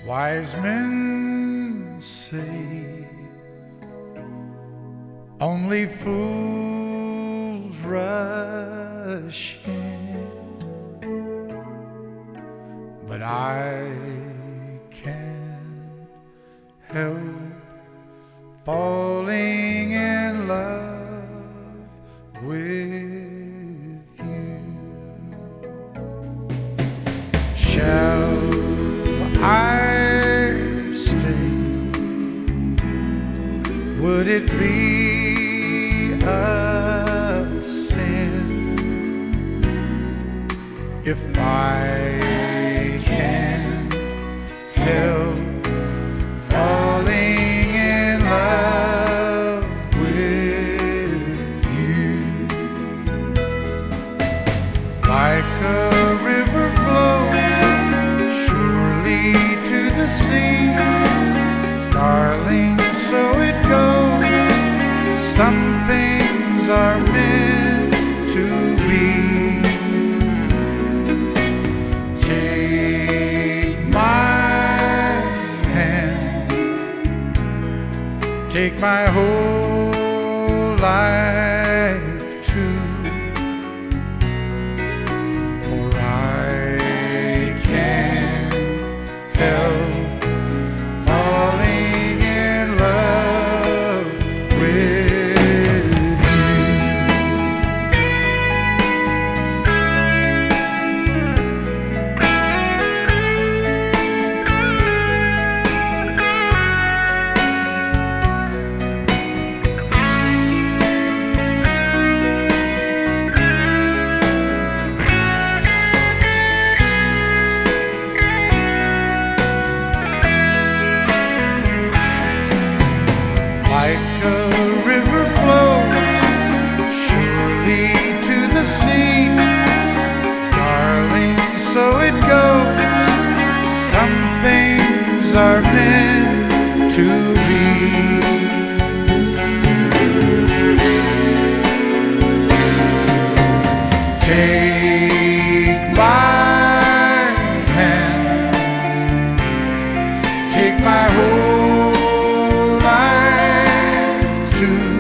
Wise men say only fools rush in, but I can't help falling in love with you. Shall I stay? Would it be a sin if I can't help falling in love with you? Like a river flows surely to the sea, darling, so it goes. Some things are meant to be. Take my hand, take my whole life too, for I can't help falling in love with like a river flows surely to the sea, darling, so it goes. Some things are meant to be. Take my hand, take my whole life too.